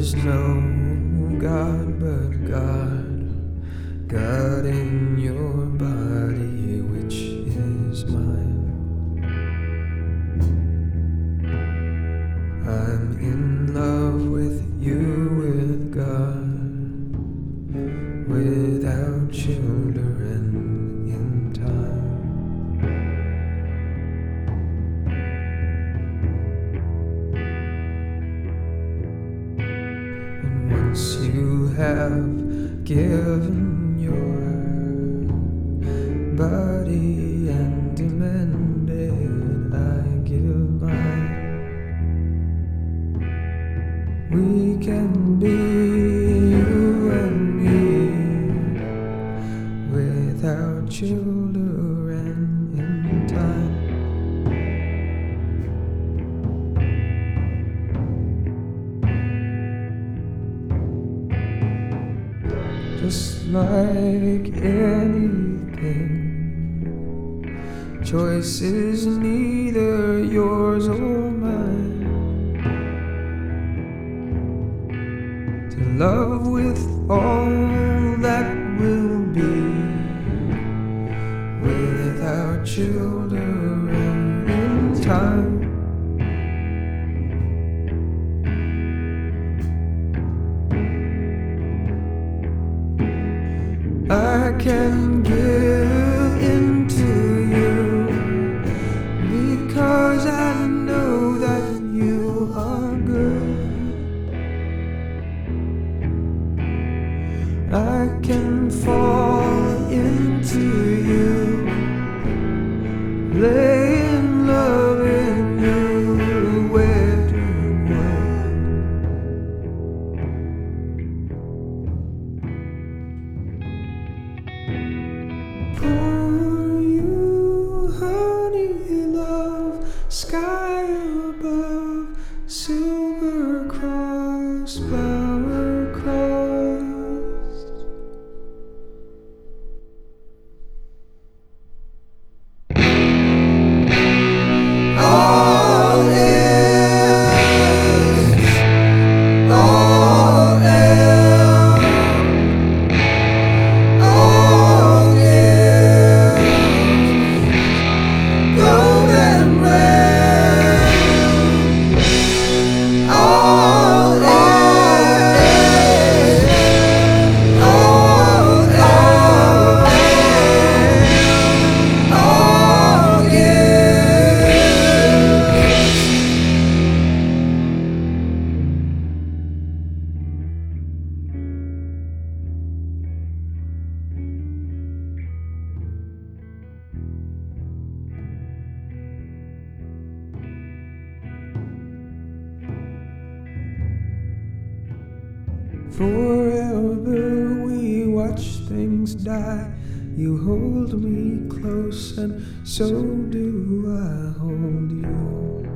There's no God but God, God in your body, which is mine. I'm in love with you, with God, without children in time. And once you have given your body and demanded I give mine, we can be you and me without children in time. Just like anything, choice is neither yours or mine. To love with all that will be, without children in time. I can give into you because I know that you are good. I can fall into you, lay in love in you, we're doing well. For you, honey, love, sky above, silver cross, flower crossed. All is, all else, all is gold and red. All is, all is, all is. Forever we watch things die. You hold me close and so do I hold you.